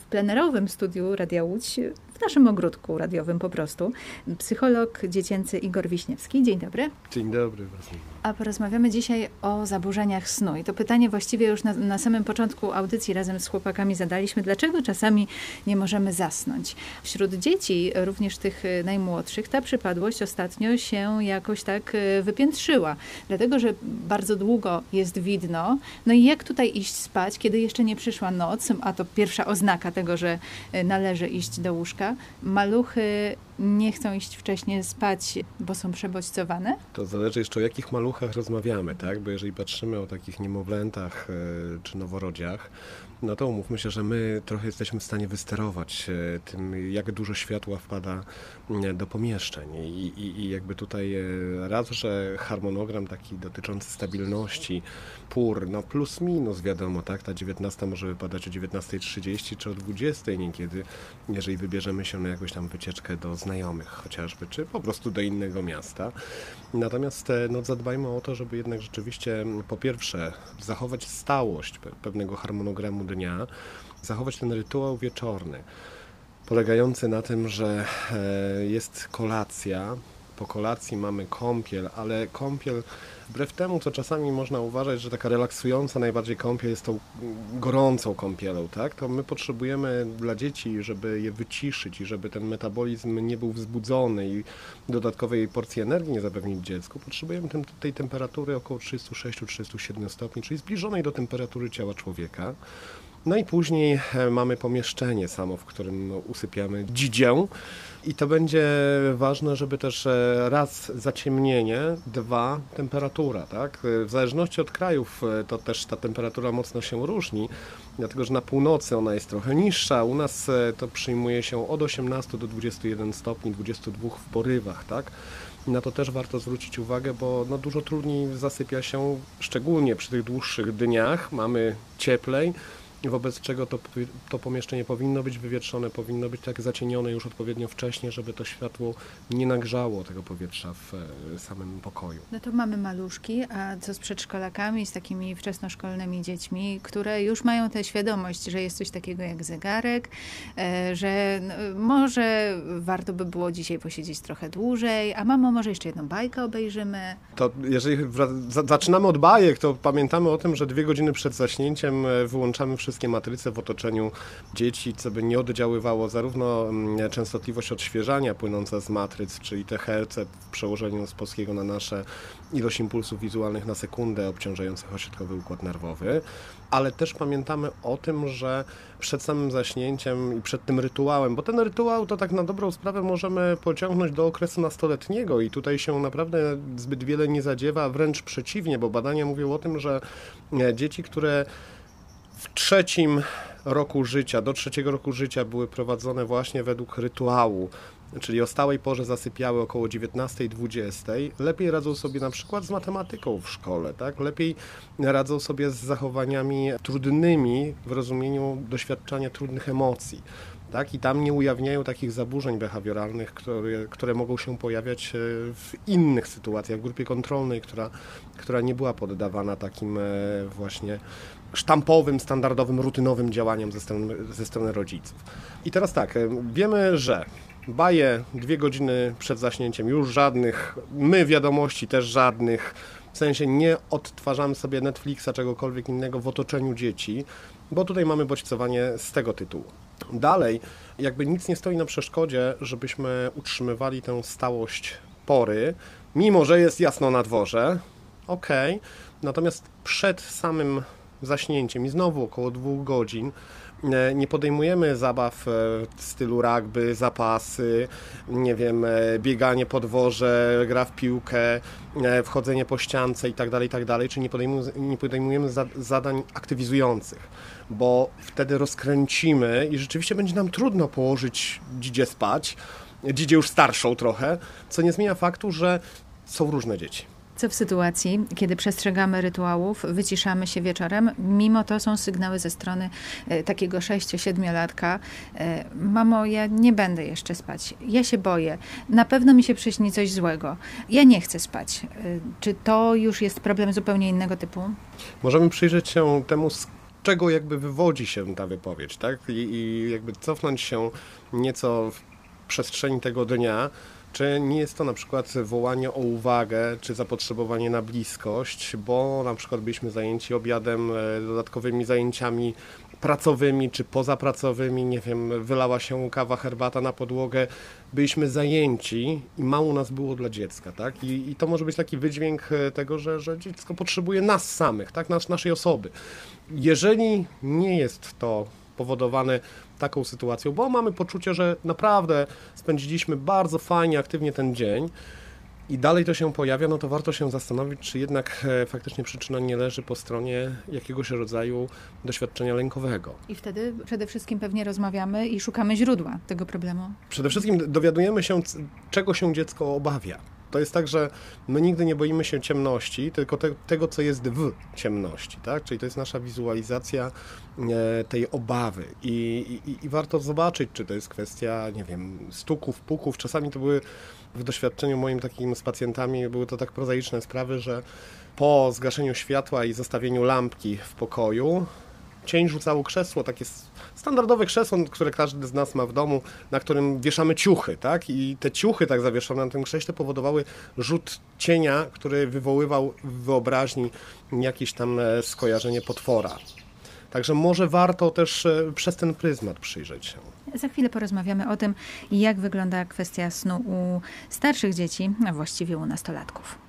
w plenerowym studiu Radia Łódź, w naszym ogródku radiowym po prostu, psycholog dziecięcy Igor Wiśniewski. Dzień dobry. Dzień dobry. A porozmawiamy dzisiaj o zaburzeniach snu. I to pytanie właściwie już na samym początku audycji razem z chłopakami zadaliśmy. Dlaczego czasami nie możemy zasnąć? Wśród dzieci, również tych najmłodszych, ta przypadłość ostatnio się jakoś tak wypiętrzyła. Dlatego, że bardzo długo jest widno. No i jak tutaj iść spać, kiedy jeszcze nie przyszła noc, a to pierwsza oznaka tego, że należy iść do łóżka. Maluchy nie chcą iść wcześniej spać, bo są przebodźcowane? To zależy jeszcze, o jakich maluchach rozmawiamy, tak? Bo jeżeli patrzymy o takich niemowlętach czy noworodziach, no to umówmy się, że my trochę jesteśmy w stanie wysterować tym, jak dużo światła wpada do pomieszczeń. I jakby tutaj raz, że harmonogram taki dotyczący stabilności pór, no plus minus wiadomo, tak? Ta 19 może wypadać o 19:30 czy o 20:00 niekiedy, jeżeli wybierzemy się na jakąś tam wycieczkę do znajomych chociażby, czy po prostu do innego miasta. Natomiast no, zadbajmy o to, żeby jednak rzeczywiście po pierwsze zachować stałość pewnego harmonogramu dnia, zachować ten rytuał wieczorny, polegający na tym, że jest kolacja, po kolacji mamy kąpiel, ale kąpiel, wbrew temu, co czasami można uważać, że taka relaksująca najbardziej kąpiel jest tą gorącą kąpielą, tak? To my potrzebujemy dla dzieci, żeby je wyciszyć i żeby ten metabolizm nie był wzbudzony i dodatkowej porcji energii nie zapewnić dziecku, potrzebujemy tej temperatury około 36-37 stopni, czyli zbliżonej do temperatury ciała człowieka. No i później mamy pomieszczenie samo, w którym usypiamy dzidzię. I to będzie ważne, żeby też raz zaciemnienie, dwa temperatura, tak? W zależności od krajów to też ta temperatura mocno się różni, dlatego że na północy ona jest trochę niższa, u nas to przyjmuje się od 18 do 21 stopni, 22 w porywach, tak? Na to też warto zwrócić uwagę, bo no dużo trudniej zasypia się, szczególnie przy tych dłuższych dniach, mamy cieplej. Wobec czego to pomieszczenie powinno być wywietrzone, powinno być tak zacienione już odpowiednio wcześnie, żeby to światło nie nagrzało tego powietrza w samym pokoju. No to mamy maluszki, a co z przedszkolakami, z takimi wczesnoszkolnymi dziećmi, które już mają tę świadomość, że jest coś takiego jak zegarek, że może warto by było dzisiaj posiedzieć trochę dłużej, a mamo, może jeszcze jedną bajkę obejrzymy? To jeżeli zaczynamy od bajek, to pamiętamy o tym, że 2 godziny przed zaśnięciem wyłączamy wszystkie matryce w otoczeniu dzieci, co by nie oddziaływało zarówno częstotliwość odświeżania płynąca z matryc, czyli te herce w przełożeniu z polskiego na nasze, ilość impulsów wizualnych na sekundę obciążających ośrodkowy układ nerwowy, ale też pamiętamy o tym, że przed samym zaśnięciem i przed tym rytuałem, bo ten rytuał to tak na dobrą sprawę możemy pociągnąć do okresu nastoletniego i tutaj się naprawdę zbyt wiele nie zadziewa, wręcz przeciwnie, bo badania mówią o tym, że dzieci, które w 3. roku życia, do 3. roku życia były prowadzone właśnie według rytuału, czyli o stałej porze zasypiały około 19:20, lepiej radzą sobie na przykład z matematyką w szkole, tak? Lepiej radzą sobie z zachowaniami trudnymi w rozumieniu doświadczania trudnych emocji. Tak? I tam nie ujawniają takich zaburzeń behawioralnych, które mogą się pojawiać w innych sytuacjach, w grupie kontrolnej, która nie była poddawana takim właśnie sztampowym, standardowym, rutynowym działaniom ze strony rodziców. I teraz tak, wiemy, że baje 2 godziny przed zaśnięciem już żadnych, my wiadomości też żadnych, w sensie nie odtwarzamy sobie Netflixa, czegokolwiek innego w otoczeniu dzieci, bo tutaj mamy bodźcowanie z tego tytułu. Dalej, jakby nic nie stoi na przeszkodzie, żebyśmy utrzymywali tę stałość pory, mimo że jest jasno na dworze, okej, natomiast przed samym zaśnięciem i znowu około 2 godzin nie podejmujemy zabaw w stylu rugby, zapasy, nie wiem, bieganie po dworze, gra w piłkę, wchodzenie po ściance itd., czyli nie podejmujemy zadań aktywizujących, bo wtedy rozkręcimy i rzeczywiście będzie nam trudno położyć dzidzie spać, dzidzie już starszą trochę, co nie zmienia faktu, że są różne dzieci. Co w sytuacji, kiedy przestrzegamy rytuałów, wyciszamy się wieczorem, mimo to są sygnały ze strony takiego 6-7-latka. Mamo, ja nie będę jeszcze spać. Ja się boję. Na pewno mi się przyśni coś złego. Ja nie chcę spać. Czy to już jest problem zupełnie innego typu? Możemy przyjrzeć się temu z czego jakby wywodzi się ta wypowiedź, tak? I jakby cofnąć się nieco w przestrzeni tego dnia, czy nie jest to na przykład wołanie o uwagę, czy zapotrzebowanie na bliskość, bo na przykład byliśmy zajęci obiadem, dodatkowymi zajęciami pracowymi, czy pozapracowymi, nie wiem, wylała się kawa, herbata na podłogę, byliśmy zajęci i mało nas było dla dziecka, tak? I to może być taki wydźwięk tego, że dziecko potrzebuje nas samych, tak? Naszej osoby. Jeżeli nie jest to powodowane taką sytuacją, bo mamy poczucie, że naprawdę spędziliśmy bardzo fajnie, aktywnie ten dzień i dalej to się pojawia, no to warto się zastanowić, czy jednak faktycznie przyczyna nie leży po stronie jakiegoś rodzaju doświadczenia lękowego. I wtedy przede wszystkim pewnie rozmawiamy i szukamy źródła tego problemu. Przede wszystkim dowiadujemy się, czego się dziecko obawia. To jest tak, że my nigdy nie boimy się ciemności, tylko tego, co jest w ciemności, tak? Czyli to jest nasza wizualizacja tej obawy i warto zobaczyć, czy to jest kwestia, nie wiem, stuków, puków. Czasami to były w doświadczeniu moim takim z pacjentami, były to tak prozaiczne sprawy, że po zgaszeniu światła i zostawieniu lampki w pokoju cień rzucało krzesło, takie standardowe krzesło, które każdy z nas ma w domu, na którym wieszamy ciuchy, tak? I te ciuchy tak zawieszone na tym krześle powodowały rzut cienia, który wywoływał w wyobraźni jakieś tam skojarzenie potwora. Także może warto też przez ten pryzmat przyjrzeć się. Za chwilę porozmawiamy o tym, jak wygląda kwestia snu u starszych dzieci, a właściwie u nastolatków.